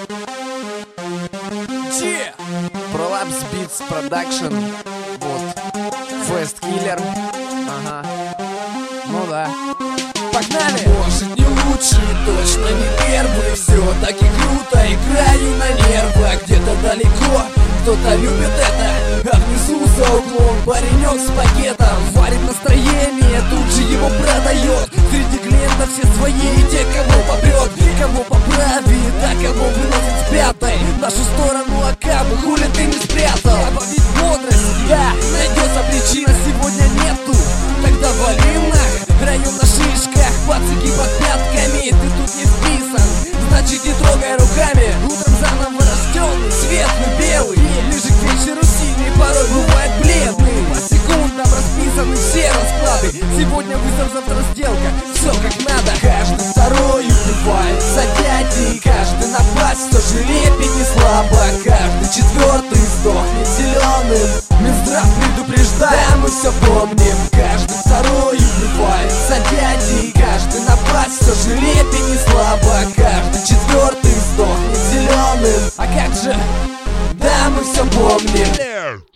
Prolapse Beats Production. Вот. Fast Killer. Ага. Ну да. Погнали! Может не лучший, точно не первый. Все таки круто, играю на нервах. Где-то далеко кто-то любит это, а внизу за углом паренек с пакетом варит настроение, тут же его продает. Среди клиентов все свои, и те, кого попрет, кого поправит, а кого выносит с пятой. В нашу сторону окапы, хули ты не спрятал. Добавить бодрость, да, найдется причина, сегодня нету. Тогда валим нах, район на шишках, пацаки под пятками. Ты тут не вписан, значит не трогай руками. Утром заново рожденный, светлый, белый, ближе к вечеру синий, порой бывает бледный. По секундам расписаны все расклады. Сегодня вызов, завтра сделка, все как надо. Каждый второй убивает за дяди, каждый напасть, кто же лепит не слабо. Каждый четвертый сдохнет зеленым. Минздрав предупреждает, да мы все помним. Каждый второй убивает за дяди, каждый напасть, кто же лепит не слабо. Каждый четвертый сдохнет зеленым. А как же? Да мы все помним.